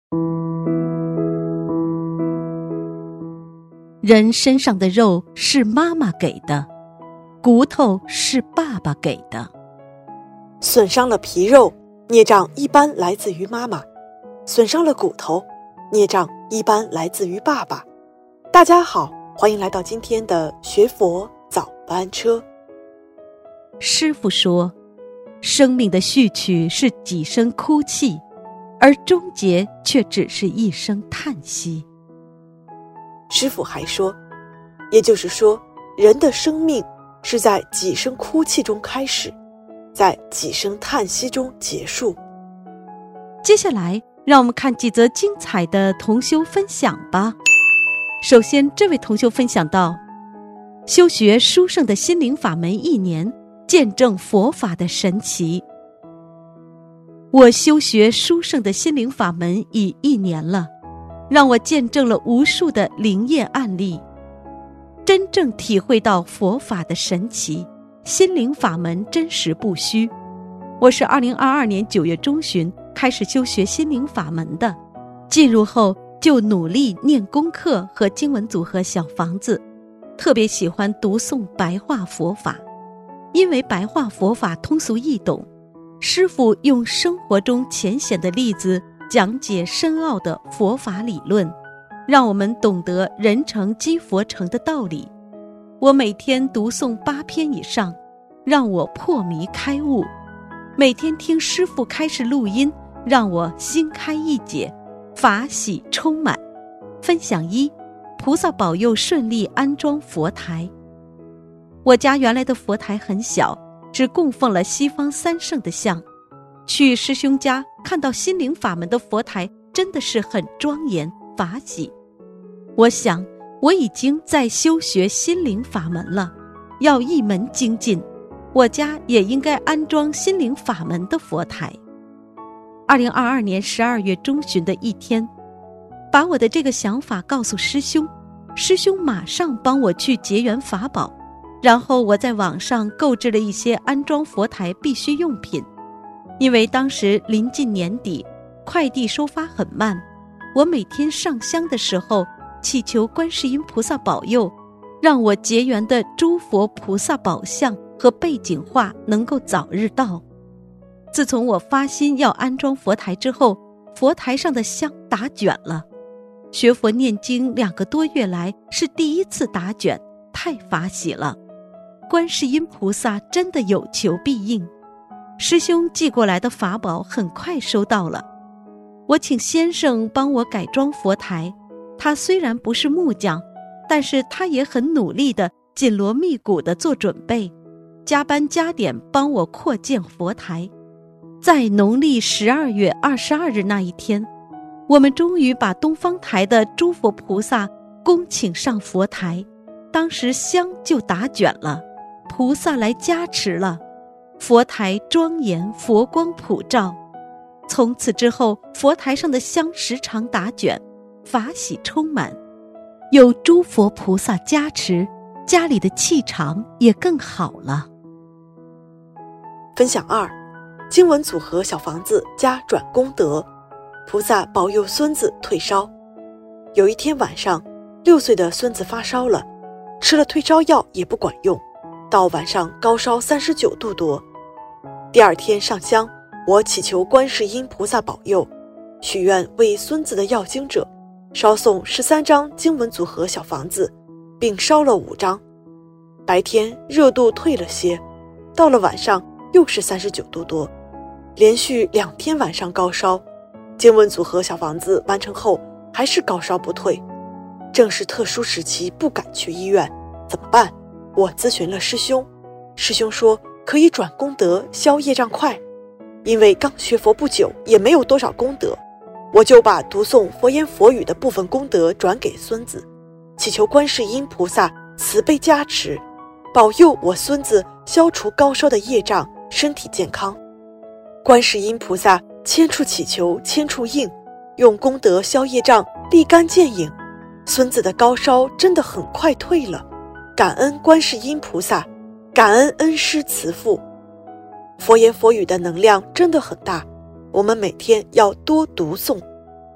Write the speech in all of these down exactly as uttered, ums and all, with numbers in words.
人身上的肉是妈妈给的，骨头是爸爸给的。 损伤了皮肉，孽障一般来自于妈妈；损伤了骨头，孽障一般来自于爸爸。大家好，欢迎来到今天的学佛早班车。 师父说，生命的序曲是几声哭泣，而终结却只是一声叹息。 师父还说，也就是说，人的生命是在几声哭泣中开始，在几声叹息中结束。 接下来让我们看几则精彩的同修分享吧。首先，这位同修分享到，修学殊胜的心灵法门一年，见证佛法的神奇。我修学殊胜的心灵法门已一年了，让我见证了无数的灵验案例，真正体会到佛法的神奇，心灵法门真实不虚。我是二零二二年九月中旬开始修学心灵法门的，进入后就努力念功课和经文组合小房子，特别喜欢读诵白话佛法，因为白话佛法通俗易懂，师父用生活中浅显的例子讲解深奥的佛法理论，让我们懂得人成即佛成的道理。我每天读诵八篇以上，让我破迷开悟。每天听师父开示录音，让我心开意解，法喜充满。分享一，菩萨保佑顺利安装佛台。我家原来的佛台很小，只供奉了西方三圣的像。去师兄家看到心灵法门的佛台，真的是很庄严法喜。我想我已经在修学心灵法门了，要一门精进，我家也应该安装心灵法门的佛台。二零二二年十二月中旬的一天，把我的这个想法告诉师兄，师兄马上帮我去结缘法宝，然后我在网上购置了一些安装佛台必需用品。因为当时临近年底，快递收发很慢，我每天上香的时候祈求观世音菩萨保佑，让我结缘的诸佛菩萨宝像和背景画能够早日到。自从我发心要安装佛台之后，佛台上的香打卷了。学佛念经两个多月来是第一次打卷，太法喜了。观世音菩萨真的有求必应。师兄寄过来的法宝很快收到了，我请先生帮我改装佛台，他虽然不是木匠，但是他也很努力地紧锣密鼓地做准备，加班加点帮我扩建佛台。在农历十二月二十二日那一天，我们终于把东方台的诸佛菩萨恭请上佛台，当时香就打卷了，菩萨来加持了，佛台庄严，佛光普照。从此之后，佛台上的香时常打卷，法喜充满。有诸佛菩萨加持，家里的气场也更好了。 分享二，经文组合小房子加转功德，菩萨保佑孙子退烧。有一天晚上，六岁的孙子发烧了，吃了退烧药也不管用，到晚上高烧三十九度多。第二天上香，我祈求观世音菩萨保佑，许愿为孙子的要经者烧送十三张经文组合小房子，并烧了五张。白天热度退了些，到了晚上又是三十九度多，连续两天晚上高烧。经文组合小房子完成后还是高烧不退，正是特殊时期，不敢去医院，怎么办？我咨询了师兄，师兄说可以转功德消业障快。因为刚学佛不久，也没有多少功德，我就把读诵佛言佛语的部分功德转给孙子，祈求观世音菩萨慈悲加持，保佑我孙子消除高烧的业障，身体健康。观世音菩萨千处祈求千处应，用功德消业障，立竿见影，孙子的高烧真的很快退了。感恩观世音菩萨，感恩恩师慈父。佛言佛语的能量真的很大，我们每天要多读诵。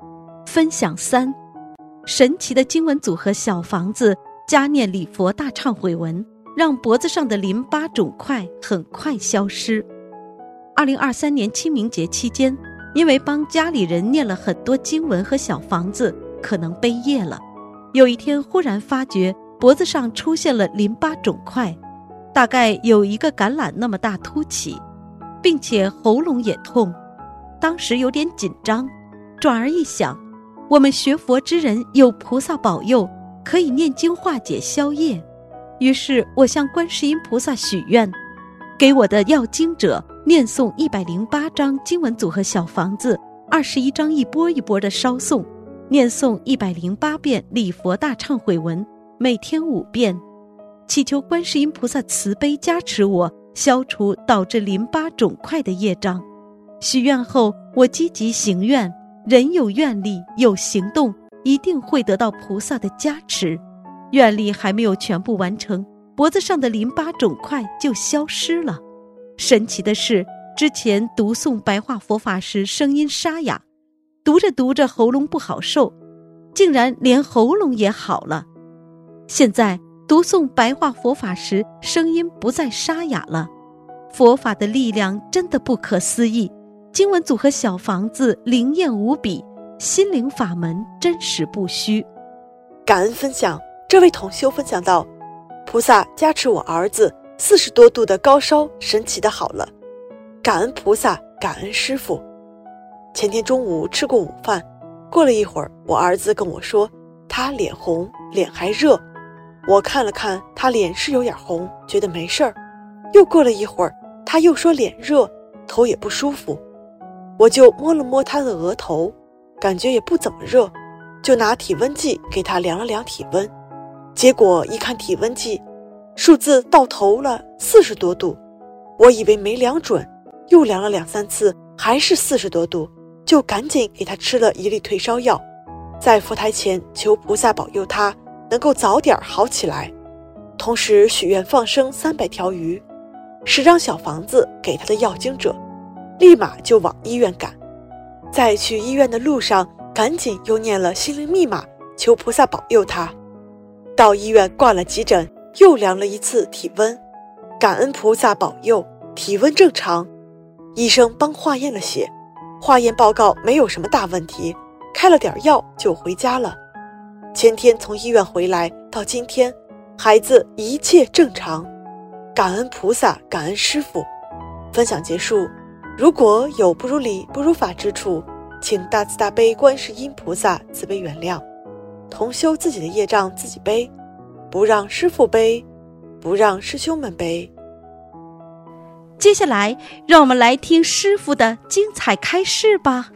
分享三：神奇的经文组合小房子加念礼佛大忏悔文，让脖子上的淋巴肿块很快消失。二零二三年清明节期间，因为帮家里人念了很多经文和小房子，可能背业了。有一天忽然发觉脖子上出现了淋巴肿块，大概有一个橄榄那么大凸起，并且喉咙也痛。当时有点紧张，转而一想，我们学佛之人有菩萨保佑，可以念经化解消业。于是我向观世音菩萨许愿，给我的要经者念诵一百零八张经文组合小房子，二十一张一波一波的烧诵，念诵一百零八遍礼佛大忏悔文，每天五遍，祈求观世音菩萨慈悲加持我，消除导致淋巴肿块的业障。许愿后，我积极行愿，人有愿力有行动，一定会得到菩萨的加持。愿力还没有全部完成，脖子上的淋巴肿块就消失了。神奇的是，之前读诵白话佛法时声音沙哑，读着读着喉咙不好受，竟然连喉咙也好了。现在读诵白话佛法时声音不再沙哑了。佛法的力量真的不可思议，经文组合小房子灵验无比，心灵法门真实不虚。 感恩分享，这位同修分享到，菩萨加持我儿子四十多度的高烧神奇的好了，感恩菩萨，感恩师父。前天中午吃过午饭，过了一会儿，我儿子跟我说他脸红，脸还热。我看了看他脸是有点红，觉得没事儿。又过了一会儿，他又说脸热，头也不舒服。我就摸了摸他的额头，感觉也不怎么热，就拿体温计给他量了量体温。结果一看体温计，数字到头了四十多度。我以为没量准，又量了两三次，还是四十多度，就赶紧给他吃了一粒退烧药，在佛台前求菩萨保佑他能够早点好起来，同时许愿放生三百条鱼，十张小房子给他的要经者，立马就往医院赶。在去医院的路上，赶紧又念了心灵密码，求菩萨保佑他。到医院挂了急诊，又量了一次体温，感恩菩萨保佑，体温正常。医生帮化验了血，化验报告没有什么大问题，开了点药就回家了。前天从医院回来到今天，孩子一切正常，感恩菩萨，感恩师父。分享结束，如果有不如理不如法之处，请大慈大悲观世音菩萨慈悲原谅，同修自己的业障自己背，不让师父背，不让师兄们背。 接下来让我们来听师父的精彩开示吧。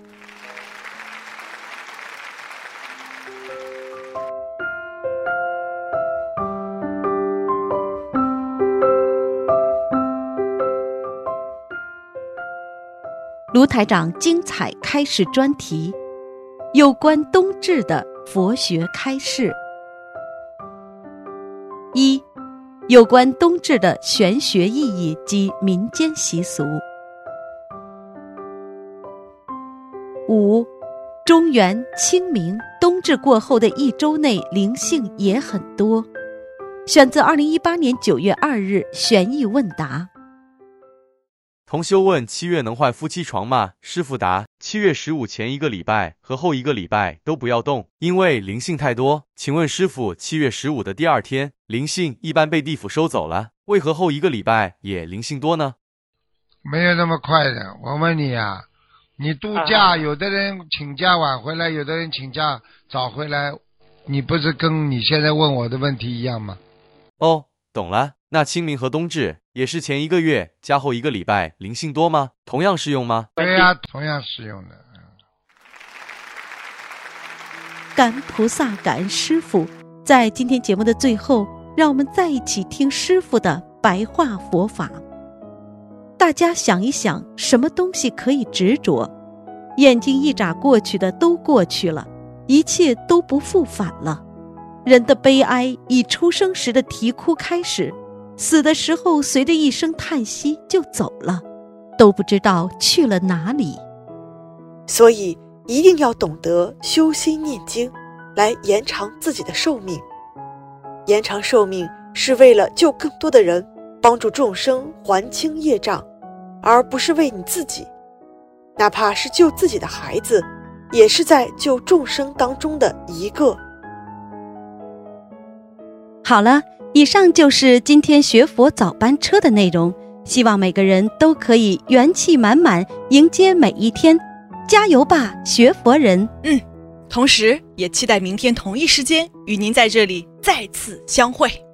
卢台长精彩开示专题，有关冬至的佛学开示。一、有关冬至的玄学意义及民间习俗。五、中元、清明、冬至过后的一周内灵性也很多。选自二零一八年九月二日玄义问答。 同修问：七月能换夫妻床吗？师父答：七月十五前一个礼拜和后一个礼拜都不要动，因为灵性太多。请问师父，七月十五的第二天，灵性一般被地府收走了，为何后一个礼拜也灵性多呢？ 没有那么快的。我问你啊，你度假，有的人请假晚回来，有的人请假早回来，你不是跟你现在问我的问题一样吗？ 哦，懂了。那清明和冬至也是前一个月加后一个礼拜灵性多吗？同样适用吗？ 对呀、啊，同样适用的。 感恩菩萨，感恩师父。在今天节目的最后，让我们再一起听师父的白话佛法。大家想一想，什么东西可以执着？眼睛一眨过去的都过去了，一切都不复返了。人的悲哀以出生时的啼哭开始，死的时候随着一声叹息就走了，都不知道去了哪里。 所以一定要懂得修心念经，来延长自己的寿命。延长寿命是为了救更多的人，帮助众生还清业障，而不是为你自己。哪怕是救自己的孩子，也是在救众生当中的一个。 好了，以上就是今天学佛早班车的内容，希望每个人都可以元气满满迎接每一天，加油吧，学佛人！ 嗯，同时也期待明天同一时间与您在这里再次相会。